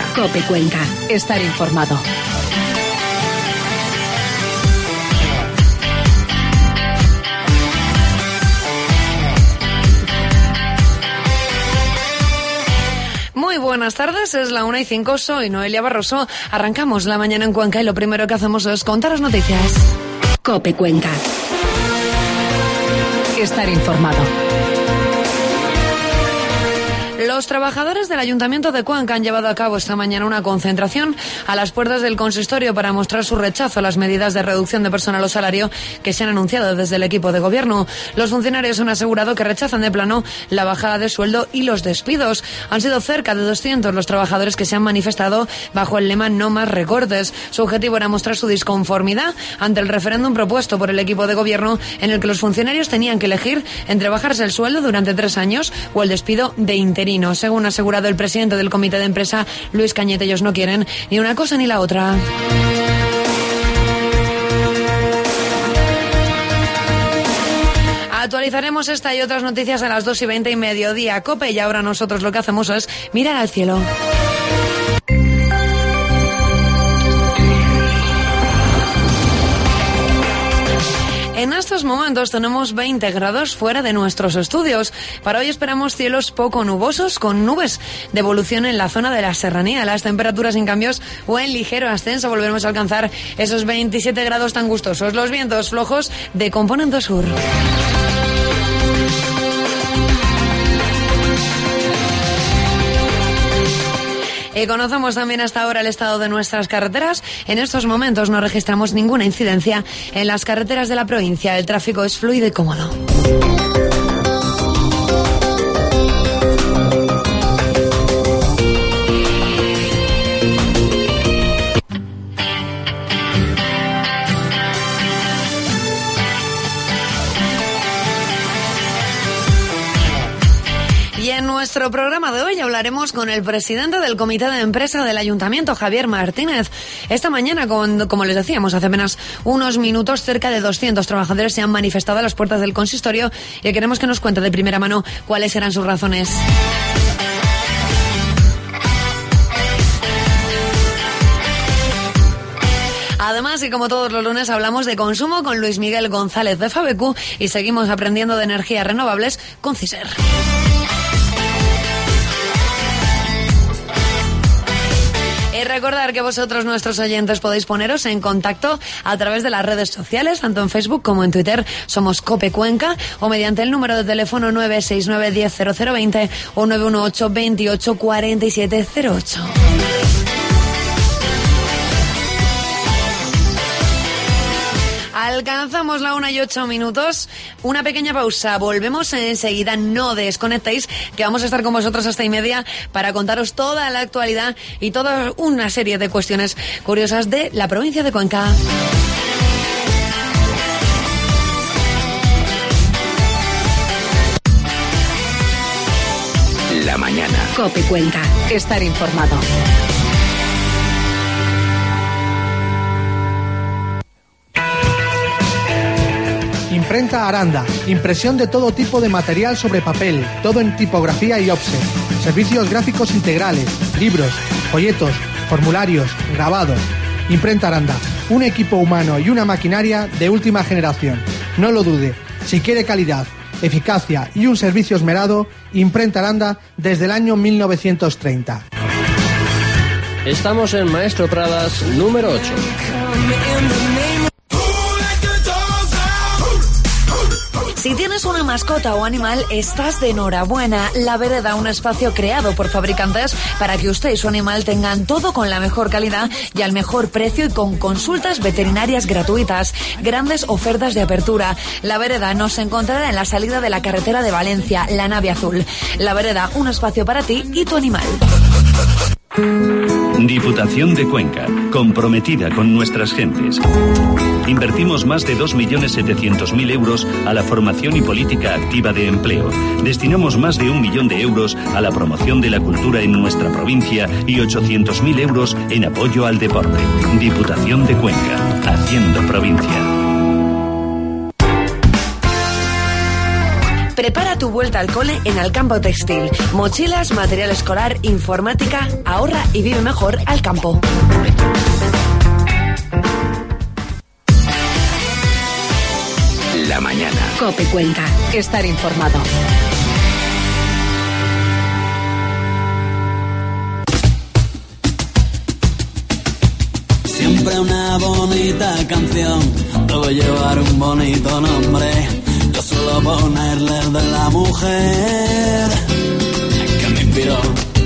COPE Cuenca. Estar informado. Muy buenas tardes, es la 1:05, soy Noelia Barroso. Arrancamos la mañana en Cuenca y lo primero que hacemos es contaros noticias. COPE Cuenca. Estar informado. Los trabajadores del Ayuntamiento de Cuenca han llevado a cabo esta mañana una concentración a las puertas del consistorio para mostrar su rechazo a las medidas de reducción de personal o salario que se han anunciado desde el equipo de gobierno. Los funcionarios han asegurado que rechazan de plano la bajada de sueldo y los despidos. Han sido cerca de 200 los trabajadores que se han manifestado bajo el lema "No más recortes". Su objetivo era mostrar su disconformidad ante el referéndum propuesto por el equipo de gobierno, en el que los funcionarios tenían que elegir entre bajarse el sueldo durante 3 años o el despido de interino. Según ha asegurado el presidente del comité de empresa, Luis Cañete, ellos no quieren ni una cosa ni la otra. Actualizaremos esta y otras noticias a las 2:20 y mediodía. COPE, y ahora nosotros lo que hacemos es mirar al cielo. En estos momentos tenemos 20 grados fuera de nuestros estudios. Para hoy esperamos cielos poco nubosos con nubes de evolución en la zona de la serranía. Las temperaturas sin cambios o en ligero ascenso. Volveremos a alcanzar esos 27 grados tan gustosos. Los vientos flojos de componente sur. Y conocemos también hasta ahora el estado de nuestras carreteras. En estos momentos no registramos ninguna incidencia en las carreteras de la provincia. El tráfico es fluido y cómodo. En nuestro programa de hoy hablaremos con el presidente del comité de empresa del Ayuntamiento, Javier Martínez. Esta mañana, como les decíamos hace apenas unos minutos, cerca de 200 trabajadores se han manifestado a las puertas del consistorio y queremos que nos cuente de primera mano cuáles eran sus razones. Además, y como todos los lunes, hablamos de consumo con Luis Miguel González de Fabecu y seguimos aprendiendo de energías renovables con CISER. Y recordar que vosotros, nuestros oyentes, podéis poneros en contacto a través de las redes sociales, tanto en Facebook como en Twitter. Somos COPE Cuenca, o mediante el número de teléfono 969 10 0020 o 918 28 47 08. Alcanzamos la 1:08. Una pequeña pausa. Volvemos enseguida. No desconectéis, que vamos a estar con vosotros hasta 1:30 para contaros toda la actualidad y toda una serie de cuestiones curiosas de la provincia de Cuenca. La mañana. COPE Cuenca. Estar informado. Imprenta Aranda. Impresión de todo tipo de material sobre papel, todo en tipografía y offset. Servicios gráficos integrales, libros, folletos, formularios, grabados. Imprenta Aranda. Un equipo humano y una maquinaria de última generación. No lo dude. Si quiere calidad, eficacia y un servicio esmerado, Imprenta Aranda desde el año 1930. Estamos en Maestro Pradas, número 8. Si tienes una mascota o animal, estás de enhorabuena. La Vereda, un espacio creado por fabricantes para que usted y su animal tengan todo con la mejor calidad y al mejor precio y con consultas veterinarias gratuitas. Grandes ofertas de apertura. La Vereda nos encontrará en la salida de la carretera de Valencia, la nave azul. La Vereda, un espacio para ti y tu animal. Diputación de Cuenca, comprometida con nuestras gentes. Invertimos más de 2.700.000 euros a la formación y política activa de empleo. Destinamos más de 1 millón de euros a la promoción de la cultura en nuestra provincia y 800.000 euros en apoyo al deporte. Diputación de Cuenca, haciendo provincia. Prepara tu vuelta al cole en Alcampo Textil. Mochilas, material escolar, informática. Ahorra y vive mejor al campo. La mañana. COPE Cuenca. Estar informado. Siempre una bonita canción debe llevar un bonito nombre. Yo suelo ponerle el de la mujer que me inspiró.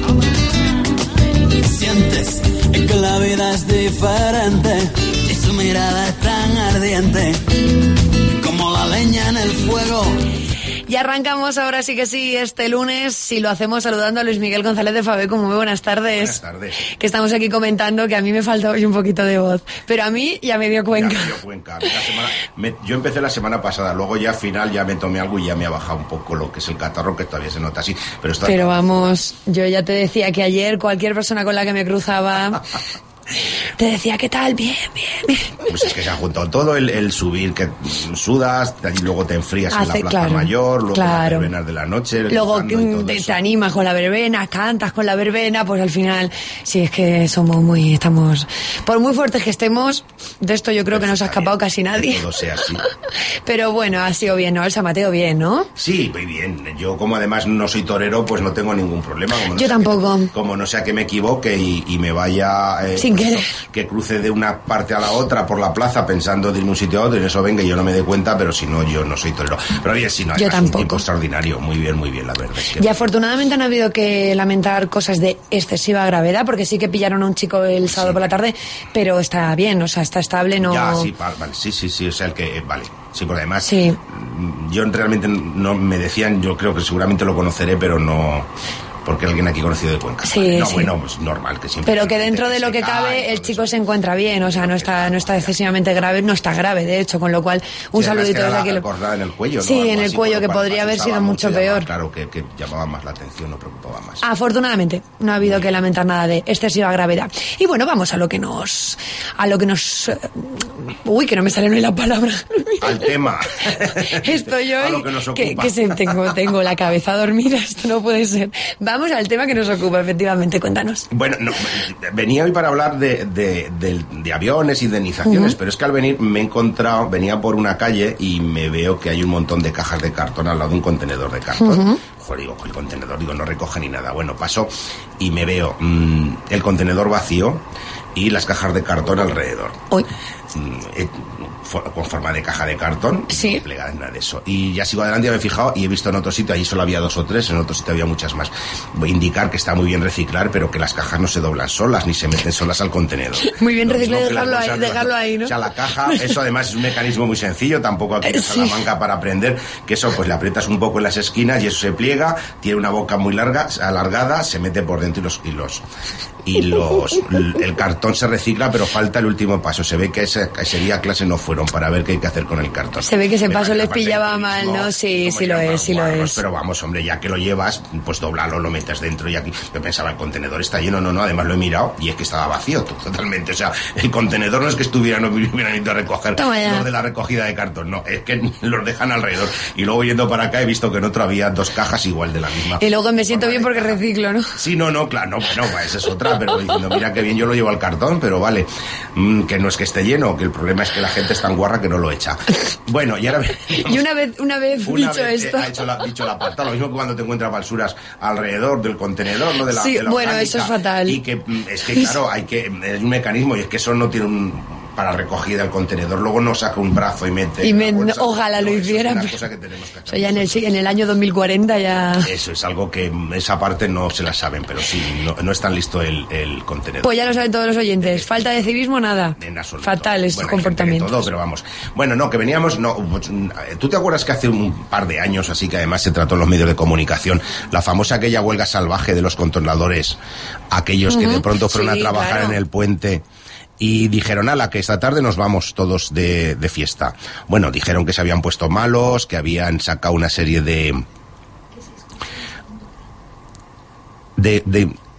Sientes que la vida es diferente y su mirada es tan ardiente como la leña en el fuego. Y arrancamos ahora sí que sí este lunes y lo hacemos saludando a Luis Miguel González de Fabeco. Muy buenas tardes. Buenas tardes. Que estamos aquí comentando que a mí me falta hoy un poquito de voz, pero a mí ya me dio Cuenca. Ya me dio Cuenca. Yo empecé la semana pasada, luego ya al final ya me tomé algo y ya me ha bajado un poco lo que es el catarro, que todavía se nota así. Pero vamos, yo ya te decía que ayer cualquier persona con la que me cruzaba... Te decía, ¿qué tal? Bien. Pues es que se ha juntado todo, el subir, que sudas, y luego te enfrías en la Plaza Mayor, luego las verbenas de la noche. Luego te animas con la verbena, cantas con la verbena, pues al final, sí, es que estamos, por muy fuertes que estemos, de esto yo creo que no se ha escapado casi nadie. Que todo sea así. Pero bueno, ha sido bien, ¿no? El San Mateo bien, ¿no? Sí, muy bien. Yo como además no soy torero, pues no tengo ningún problema. Yo tampoco. Como no sea que me equivoque y me vaya... que cruce de una parte a la otra por la plaza pensando de irme un sitio a otro y en eso venga y yo no me dé cuenta, pero si no, yo no soy torero. Pero bien, si no, yo tampoco. Es un tipo extraordinario, muy bien, la verdad. Es que y afortunadamente no ha habido que lamentar cosas de excesiva gravedad, porque sí que pillaron a un chico el sábado por la tarde, pero está bien, o sea, está estable, no... Ya, sí, vale, sí, o sea, el que, vale. Sí, porque además, sí. Yo realmente no me decían, yo creo que seguramente lo conoceré, pero no... Porque alguien aquí conocido de Cuenca. Sí, vale. No, sí. Bueno, pues normal que siempre. Pero que dentro de lo que cabe, el chico se encuentra bien, o sea, no está excesivamente grave, no está grave, de hecho, con lo cual, un saludito desde aquí. Acordada en el cuello, sí, ¿no? en el cuello, que podría haber sido mucho peor. Claro, que llamaba más la atención, no preocupaba más. Afortunadamente, no ha habido que lamentar nada de excesiva gravedad. Y bueno, vamos a lo que nos... Uy, que no me sale hoy la palabra. Al tema. Estoy hoy... A lo que nos ocupa. Tengo la cabeza dormida, esto no puede ser. Vamos al tema que nos ocupa, efectivamente, cuéntanos. Bueno, no, venía hoy para hablar de aviones, indemnizaciones, pero es que al venir me he encontrado, venía por una calle y me veo que hay un montón de cajas de cartón al lado de un contenedor de cartón. Joder, digo, el contenedor, no recoge ni nada. Bueno, paso y me veo el contenedor vacío y las cajas de cartón alrededor. Hoy. Con forma de caja de cartón, sí. Plegada en nada de eso. Y ya sigo adelante, ya me he fijado y he visto en otro sitio, allí solo había 2 o 3, en otro sitio había muchas más. Voy a indicar que está muy bien reciclar, pero que las cajas no se doblan solas, ni se meten solas al contenedor. Muy bien reciclar, dejarlo ahí, ¿no? O sea, la caja, eso además es un mecanismo muy sencillo, tampoco aquí en Salamanca para aprender, que eso pues le aprietas un poco en las esquinas y eso se pliega, tiene una boca muy alargada, se mete por dentro el cartón se recicla, pero falta el último paso. Se ve que ese día clase no fueron para ver qué hay que hacer con el cartón. Se ve que ese paso les pillaba mal, ¿no? Sí lo es. Pero vamos, hombre, ya que lo llevas, pues doblalo, lo metes dentro y aquí. Yo pensaba, el contenedor está lleno, no, además lo he mirado y es que estaba vacío totalmente. O sea, el contenedor no es que hubieran ido a recoger los de la recogida de cartón, no, es que los dejan alrededor. Y luego yendo para acá he visto que en otro había 2 cajas igual de la misma. Y luego me siento bien porque reciclo, ¿no? Sí, claro, esa es otra. Pero diciendo, mira qué bien, yo lo llevo al cartón, pero vale, que no es que esté lleno, que el problema es que la gente es tan guarra que no lo echa. Bueno, y ahora... Y una vez dicho esto... Ha dicho la pata, lo mismo que cuando te encuentras basuras alrededor del contenedor, ¿no? Sí, de la bueno, orgánica, eso es fatal. Y que es que, claro, es un mecanismo, y es que eso no tiene para recogida el contenedor, luego no saca un brazo y mete... Ojalá lo hiciera. Es una cosa que tenemos que hacer. Ya en el año 2040 ya... Eso es algo que esa parte no se la saben, pero sí, no es tan listo el contenedor. Pues ya lo saben todos los oyentes. Falta de civismo, nada. En absoluto. Fatal estos comportamientos. Todo, pero vamos. Bueno, no, que veníamos... ¿Tú te acuerdas que hace un par de años, así que además se trató en los medios de comunicación, la famosa aquella huelga salvaje de los controladores, aquellos que de pronto fueron a trabajar en el puente... Y dijeron, que esta tarde nos vamos todos de fiesta. Bueno, dijeron que se habían puesto malos, que habían sacado una serie de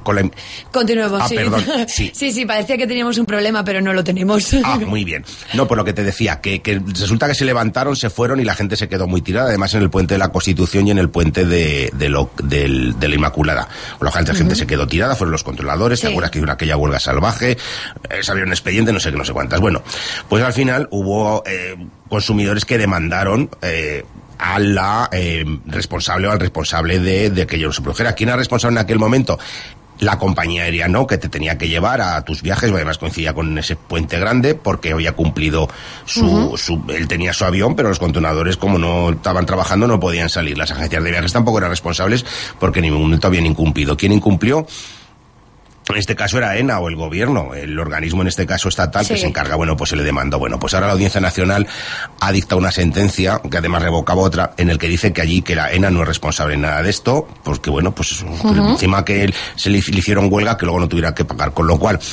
Continuemos, sí. Perdón, sí. Sí, parecía que teníamos un problema, pero no lo tenemos. Muy bien. No, por lo que te decía, que resulta que se levantaron, se fueron y la gente se quedó muy tirada, además en el puente de la Constitución y en el puente de la Inmaculada. La gente se quedó tirada, fueron los controladores, ¿te acuerdas que hubo aquella huelga salvaje? Salió un expediente, no sé qué, no sé cuántas. Bueno, pues al final hubo consumidores que demandaron a la responsable o al responsable de que aquello no se produjera. ¿Quién era responsable en aquel momento? La compañía aérea, ¿no? Que te tenía que llevar a tus viajes, además coincidía con ese puente grande, porque había cumplido él tenía su avión, pero los controladores, como no estaban trabajando, no podían salir. Las agencias de viajes tampoco eran responsables porque en ningún momento habían incumplido. ¿Quién incumplió? En este caso era AENA o el gobierno, el organismo en este caso estatal que se encarga, pues se le demandó. Bueno, pues ahora la Audiencia Nacional ha dictado una sentencia, que además revocaba otra, en el que dice que allí, que la AENA no es responsable en nada de esto, porque encima que se le hicieron huelga, que luego no tuviera que pagar, con lo cual,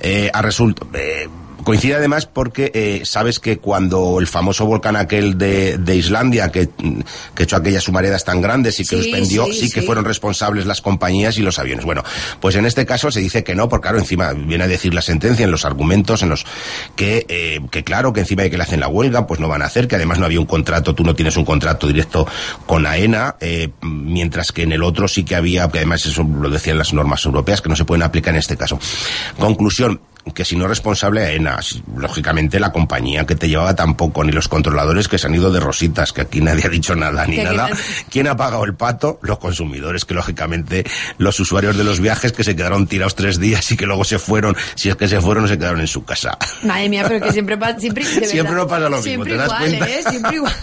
coincide además porque sabes que cuando el famoso volcán aquel de Islandia que echó aquellas humaredas tan grandes y que suspendió, que fueron responsables las compañías y los aviones. Bueno, pues en este caso se dice que no, porque claro, encima viene a decir la sentencia en los argumentos, en los que claro, que encima de que le hacen la huelga, pues no van a hacer, que además no había un contrato, tú no tienes un contrato directo con AENA, mientras que en el otro sí que había, que además eso lo decían las normas europeas, que no se pueden aplicar en este caso. Conclusión, que si no es responsable AENA, lógicamente la compañía que te llevaba tampoco, ni los controladores que se han ido de rositas, que aquí nadie ha dicho nada, ni nada. ¿Quién ha pagado el pato? Los consumidores, que lógicamente los usuarios de los viajes que se quedaron tirados 3 días y que luego se fueron, si es que se fueron, se quedaron en su casa. Madre mía, pero que siempre no pasa lo mismo, ¿te das cuenta? Siempre igual.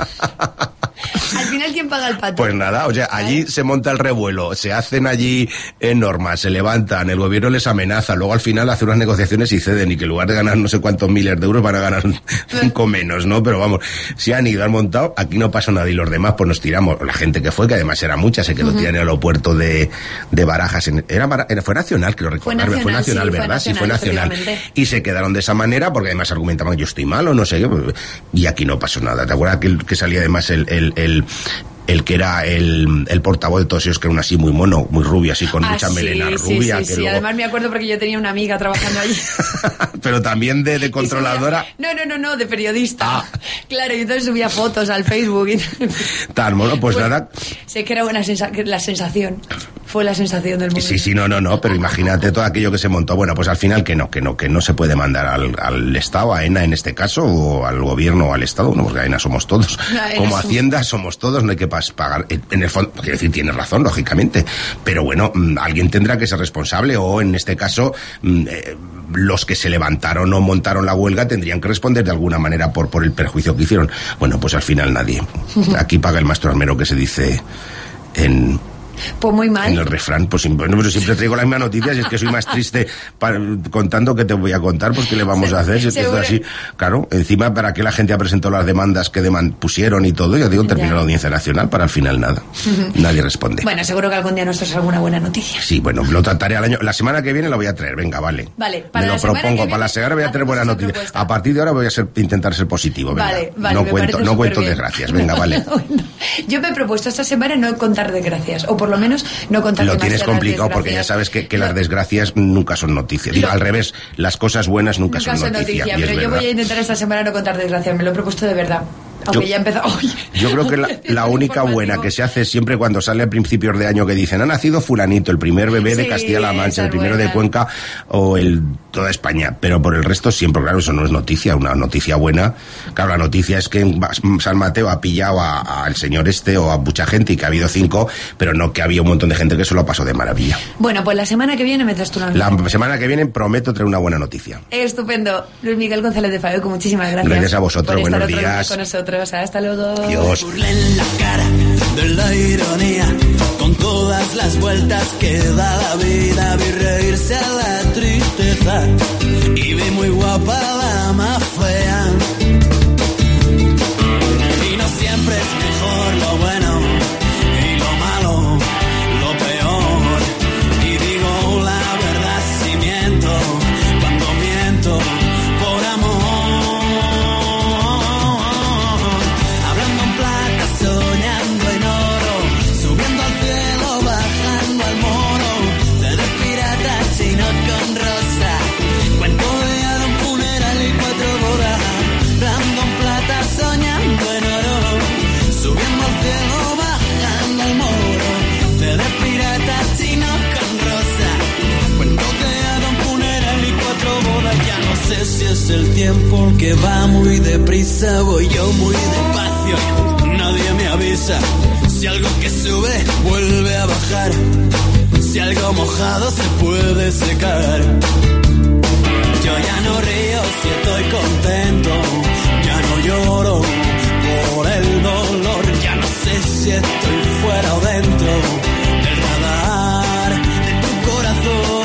Al final, ¿quién paga el pato? Pues nada, allí se monta el revuelo, se hacen allí normas, se levantan, el gobierno les amenaza, luego al final hace unas negociaciones y ceden, y que en lugar de ganar no sé cuántos miles de euros van a ganar 5 menos, ¿no? Pero vamos, si han ido, han montado, aquí no pasa nada y los demás pues nos tiramos. La gente que fue, que además era mucha, se quedó tirada en el aeropuerto de Barajas, fue nacional, creo recordar, fue nacional, ¿verdad? Sí, fue nacional. Y se quedaron de esa manera porque además argumentaban que yo estoy mal o no sé qué, y aquí no pasó nada. ¿Te acuerdas que salía además el que era el portavoz de todos ellos, que era un así muy mono, muy rubio, así con mucha melena rubia? Sí, luego... además me acuerdo porque yo tenía una amiga trabajando allí. Pero también de controladora. No, de periodista. Claro, y entonces subía fotos al Facebook. Tan mono, pues nada. Sé que era la sensación. Fue la sensación del momento. No, pero imagínate todo aquello que se montó. Bueno, pues al final que no se puede mandar al Estado, a AENA en este caso, o al gobierno o al Estado, no, porque AENA somos todos. Como Hacienda somos todos, no hay que pagar. En el fondo, quiero decir, tienes razón, lógicamente, pero bueno, alguien tendrá que ser responsable, o en este caso, los que se levantaron o montaron la huelga tendrían que responder de alguna manera por el perjuicio que hicieron. Bueno, pues al final nadie. Aquí paga el maestro armero, que se dice pues muy mal. En el refrán, pues siempre traigo la misma noticia, si es que soy más triste contando que te voy a contar, pues qué le vamos a hacer, si es que esto así, claro, encima para que la gente ha presentado las demandas que pusieron y todo, yo digo, terminó la Audiencia Nacional, para al final nada, nadie responde. Bueno, seguro que algún día nos traes alguna buena noticia. Sí, bueno, lo trataré al año, la semana que viene lo voy a traer, venga, vale. Para me lo propongo, para la semana voy a traer buena noticia. A partir de ahora voy a intentar ser positivo, venga. Vale, no cuento desgracias, venga, vale. Yo me he propuesto esta semana no contar desgracias, o por lo menos no contar. Lo tienes complicado porque ya sabes que las desgracias nunca son noticias. Digo, al revés, las cosas buenas nunca son noticia. Pero yo voy a intentar esta semana no contar desgracias, me lo he propuesto de verdad. Aunque ya he empezado. Yo creo que la única buena que se hace siempre cuando sale a principios de año que dicen ha nacido fulanito, el primer bebé de Castilla-La Mancha, el primero de Cuenca o toda España, pero por el resto siempre, claro, eso no es noticia. Una noticia buena, claro, la noticia es que San Mateo ha pillado al señor o a mucha gente y que ha habido 5, pero no que había un montón de gente que se lo pasó de maravilla. Bueno, pues la semana que viene me traes tu noticia. La semana que viene prometo traer una buena noticia. Estupendo. Luis Miguel González de Faeco, muchísimas gracias. Gracias a vosotros, buenos días. Con nosotros. Hasta luego. Dios. En la cara de la ironía, con todas las vueltas que da la vida, vi reírse a la tristeza y vi muy guapa la más fea. Y no siempre es mejor lo bueno y lo malo, lo peor. Y digo la verdad si miento, cuando miento por amor. Soñando en oro, subiendo al cielo, bajando al moro, se despirata que va muy deprisa, voy yo muy despacio, nadie me avisa. Si algo que sube vuelve a bajar, si algo mojado se puede secar. Yo ya no río si estoy contento, ya no lloro por el dolor, ya no sé si estoy fuera o dentro del radar de tu corazón.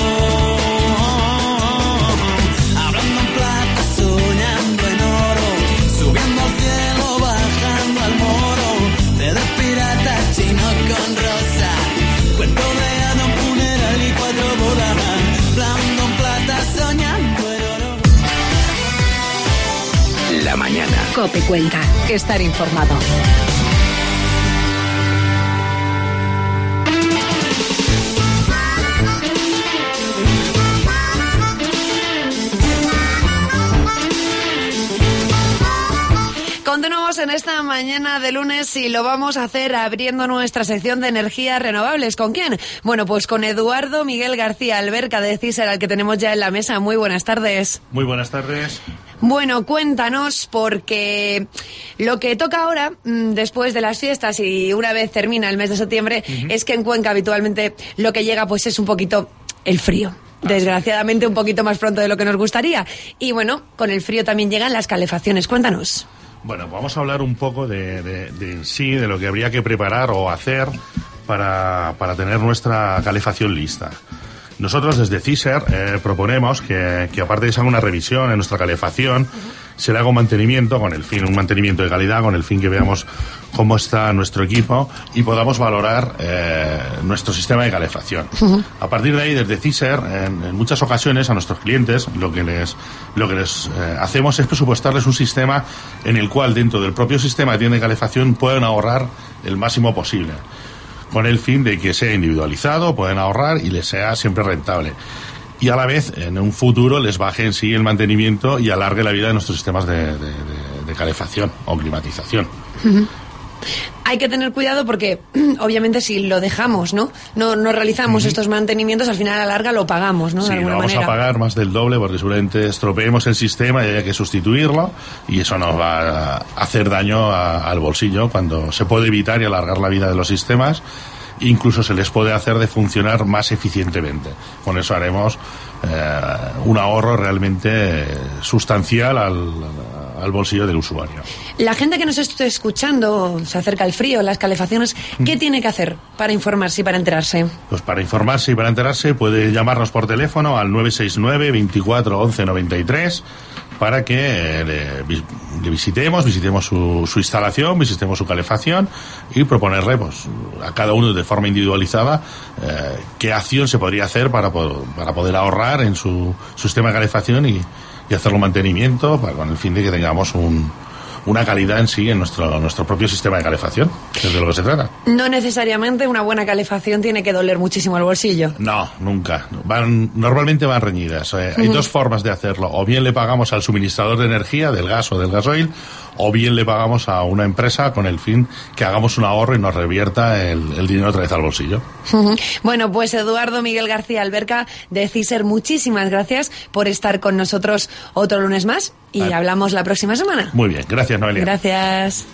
Hablando en plata, soñando en oro, subiendo al cielo, bajando al moro, de pirata chino con rosa, cuento de hada, un funeral y 4 bodas, hablando en plata, soñando en oro. La mañana. COPE Cuenca. Estar informado. Continuamos en esta mañana de lunes y lo vamos a hacer abriendo nuestra sección de energías renovables. ¿Con quién? Bueno, pues con Eduardo Miguel García Alberca de Ciser, al que tenemos ya en la mesa. Muy buenas tardes. Muy buenas tardes. Bueno, cuéntanos, porque lo que toca ahora, después de las fiestas y una vez termina el mes de septiembre, es que en Cuenca habitualmente lo que llega pues es un poquito el frío. Desgraciadamente un poquito más pronto de lo que nos gustaría. Y bueno, con el frío también llegan las calefacciones. Cuéntanos. Bueno, vamos a hablar un poco de lo que habría que preparar o hacer para tener nuestra calefacción lista. Nosotros desde Ciser proponemos que aparte de se haga una revisión en nuestra calefacción, se le haga un mantenimiento un mantenimiento de calidad, con el fin que veamos cómo está nuestro equipo y podamos valorar nuestro sistema de calefacción. A partir de ahí, desde Ciser, en muchas ocasiones a nuestros clientes lo que les hacemos es presupuestarles un sistema en el cual dentro del propio sistema de tienda de calefacción pueden ahorrar el máximo posible, con el fin de que sea individualizado, pueden ahorrar y les sea siempre rentable. Y a la vez, en un futuro, les baje en sí el mantenimiento y alargue la vida de nuestros sistemas de calefacción o climatización. Hay que tener cuidado porque, obviamente, si lo dejamos, no realizamos estos mantenimientos, al final a la larga lo pagamos, ¿no? Sí, de alguna vamos manera. A pagar más del doble porque seguramente estropeemos el sistema y haya que sustituirlo y eso nos va a hacer daño al bolsillo cuando se puede evitar y alargar la vida de los sistemas. Incluso se les puede hacer de funcionar más eficientemente. Con eso haremos un ahorro realmente sustancial al bolsillo del usuario. La gente que nos esté escuchando, se acerca el frío, las calefacciones, ¿qué tiene que hacer para informarse y para enterarse? Pues para informarse y para enterarse puede llamarnos por teléfono al 969 24 11 93 para que le visitemos su instalación, visitemos su calefacción y proponerle pues a cada uno de forma individualizada qué acción se podría hacer para poder ahorrar en su sistema de calefacción y hacerlo mantenimiento con el fin de que tengamos una calidad en sí en nuestro propio sistema de calefacción, que es de lo que se trata. No necesariamente una buena calefacción tiene que doler muchísimo el bolsillo. No, nunca. Normalmente van reñidas. Hay dos formas de hacerlo. O bien le pagamos al suministrador de energía, del gas o del gasoil, o bien le pagamos a una empresa con el fin que hagamos un ahorro y nos revierta el dinero otra vez al bolsillo. Bueno, pues Eduardo Miguel García Alberca de Ciser, muchísimas gracias por estar con nosotros otro lunes más y hablamos la próxima semana. Muy bien, gracias Noelia. Gracias.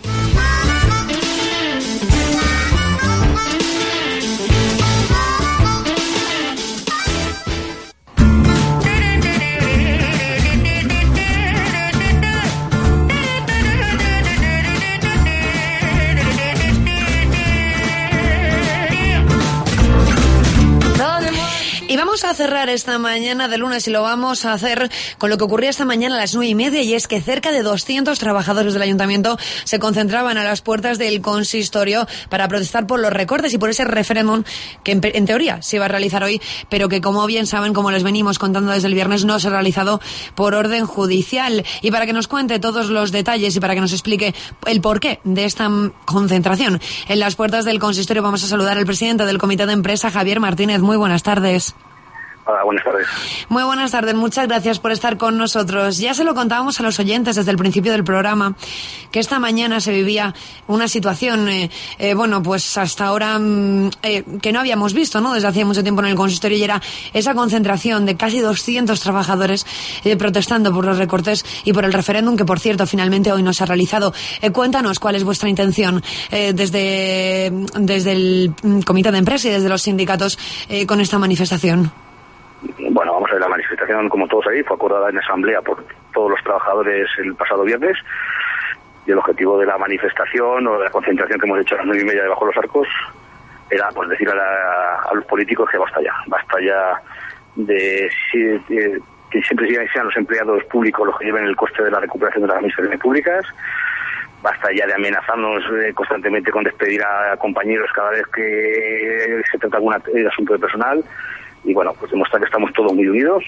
Y vamos a cerrar esta mañana de lunes y lo vamos a hacer con lo que ocurría esta mañana a las 9:30, y es que cerca de 200 trabajadores del ayuntamiento se concentraban a las puertas del consistorio para protestar por los recortes y por ese referéndum que en teoría se iba a realizar hoy, pero que, como bien saben, como les venimos contando desde el viernes, no se ha realizado por orden judicial. Y para que nos cuente todos los detalles y para que nos explique el porqué de esta concentración en las puertas del consistorio, vamos a saludar al presidente del comité de empresa, Javier Martínez. Muy buenas tardes. Hola, buenas tardes. Muy buenas tardes, muchas gracias por estar con nosotros. Ya se lo contábamos a los oyentes desde el principio del programa, que esta mañana se vivía una situación, pues hasta ahora que no habíamos visto, ¿no? Desde hacía mucho tiempo en el consistorio, y era esa concentración de casi 200 trabajadores protestando por los recortes y por el referéndum, que por cierto finalmente hoy no se ha realizado. Cuéntanos cuál es vuestra intención desde el comité de empresa y desde los sindicatos con esta manifestación. Bueno, vamos a ver, la manifestación, como todos ahí, fue acordada en asamblea por todos los trabajadores el pasado viernes, y el objetivo de la manifestación o de la concentración que hemos hecho a las 9:30 debajo de los arcos era pues decir a los políticos que basta ya de que siempre sean los empleados públicos los que lleven el coste de la recuperación de las administraciones públicas. Basta ya de amenazarnos constantemente con despedir a compañeros cada vez que se trata algún asunto de personal. Y bueno, pues demostrar que estamos todos muy unidos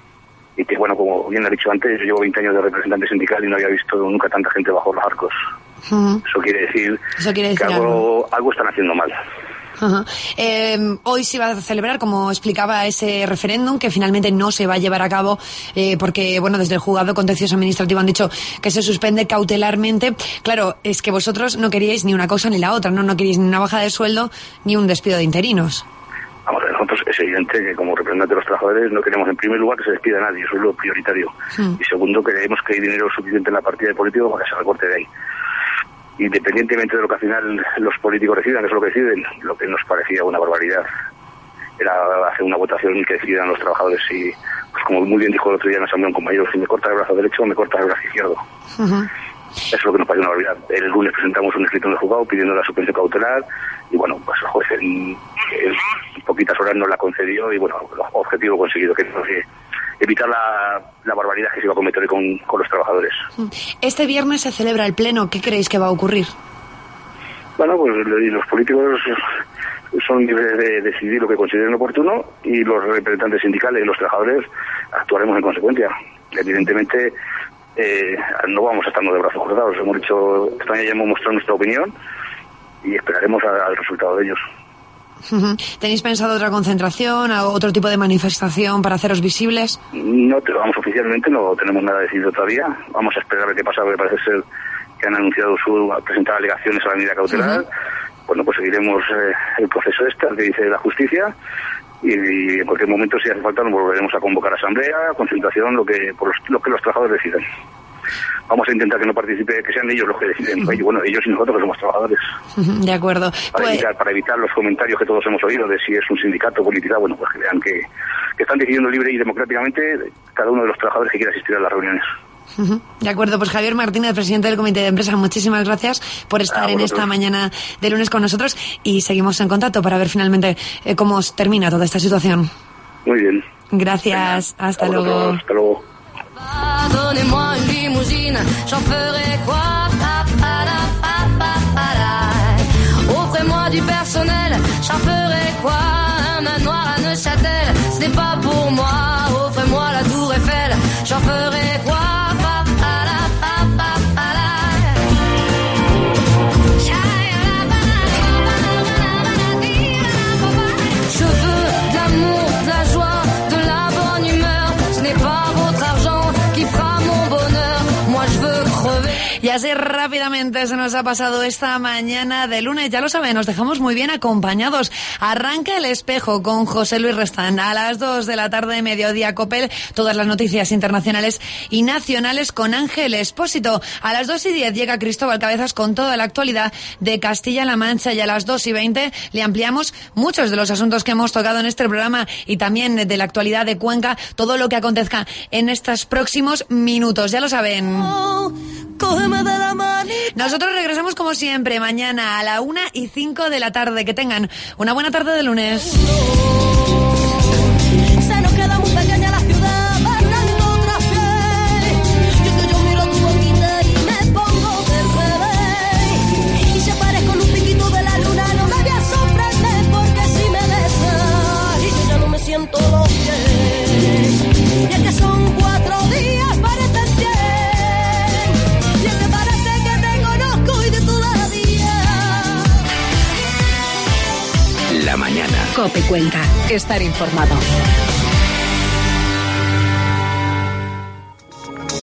y que, bueno, como bien he dicho antes, yo llevo 20 años de representante sindical y no había visto nunca tanta gente bajo los arcos. Uh-huh. Eso quiere decir que algo están haciendo mal. Uh-huh. Hoy se va a celebrar, como explicaba, ese referéndum que finalmente no se va a llevar a cabo porque, bueno, desde el juzgado contencioso administrativo han dicho que se suspende cautelarmente. Claro, es que vosotros no queríais ni una cosa ni la otra, no queríais ni una bajada de sueldo ni un despido de interinos. Vamos, nosotros es evidente que como representantes de los trabajadores no queremos en primer lugar que se despida a nadie, eso es lo prioritario. Y segundo, creemos que hay dinero suficiente en la partida de políticos para que se recorte de ahí. Independientemente de lo que al final los políticos decidan, que es lo que deciden, lo que nos parecía una barbaridad era hacer una votación y que decidan los trabajadores y, pues como muy bien dijo el otro día en la asamblea un compañero, si me corta el brazo derecho, me corta el brazo izquierdo. Uh-huh. Eso es lo que nos parece una barbaridad. El lunes presentamos un escrito en el juzgado pidiendo la suspensión cautelar y bueno, pues el juez en poquitas horas nos la concedió y bueno, el objetivo conseguido, que es evitar la barbaridad que se iba a cometer con los trabajadores. Este viernes se celebra el pleno, ¿qué creéis que va a ocurrir? Bueno, pues los políticos son libres de decidir lo que consideren oportuno y los representantes sindicales y los trabajadores actuaremos en consecuencia. Evidentemente no vamos a estarnos de brazos cruzados, hemos dicho, esta mañana ya hemos mostrado nuestra opinión y esperaremos al resultado de ellos. Uh-huh. ¿Tenéis pensado otra concentración, otro tipo de manifestación para haceros visibles? No, vamos, oficialmente no tenemos nada decidido todavía. Vamos a esperar a ver qué pasa, porque parece ser que han anunciado presentar alegaciones a la medida cautelar. Uh-huh. Bueno, pues seguiremos el proceso que dice la justicia y en cualquier momento, si hace falta, nos volveremos a convocar a asamblea, concentración, lo que los trabajadores decidan. Vamos a intentar que no participe, que sean ellos los que deciden. Uh-huh. Bueno, ellos y nosotros que somos trabajadores. Uh-huh, de acuerdo. Para evitar los comentarios que todos hemos oído de si es un sindicato o política, bueno, pues que vean que están decidiendo libre y democráticamente cada uno de los trabajadores que quiera asistir a las reuniones. Uh-huh. De acuerdo, pues Javier Martínez, presidente del Comité de Empresa, muchísimas gracias por estar en esta mañana de lunes con nosotros y seguimos en contacto para ver finalmente cómo termina toda esta situación. Muy bien. Gracias, hasta luego. Hasta luego. Donnez-moi une limousine, j'en ferai quoi? Offrez-moi du personnel, j'en ferai quoi? Un manoir à Neuchâtel, ce n'est pas pour moi. Offrez-moi la tour Eiffel, j'en ferai quoi? Je veux de l'amour, de la joie, de la bonne humeur. Ce n'est pas votre argent qui fera mon bonheur. Moi je veux crever. Y así rápidamente se nos ha pasado esta mañana de lunes. Ya lo saben, nos dejamos muy bien acompañados. Arranca El Espejo con José Luis Restán. A las 2 de la tarde, mediodía, COPEL. Todas las noticias internacionales y nacionales con Ángel Expósito. A las 2:10 llega Cristóbal Cabezas con toda la actualidad de Castilla-La Mancha. Y a las 2:20 le ampliamos muchos de los asuntos que hemos tocado en este programa y también de la actualidad de Cuenca. Todo lo que acontezca en estos próximos minutos. Ya lo saben. Nosotros regresamos como siempre mañana a la 1:05 de la tarde. Que tengan una buena tarde de lunes. Se nos queda muy pequeña la ciudad, bailando otra vez. Yo miro tu boquita y me pongo del revés. Y si aparezco en un piquito de la luna, no me voy a sorprender, porque si me besas y yo ya no me siento bien. Y es que son 4 días para estar bien. La mañana. COPE Cuenca. Estar informado.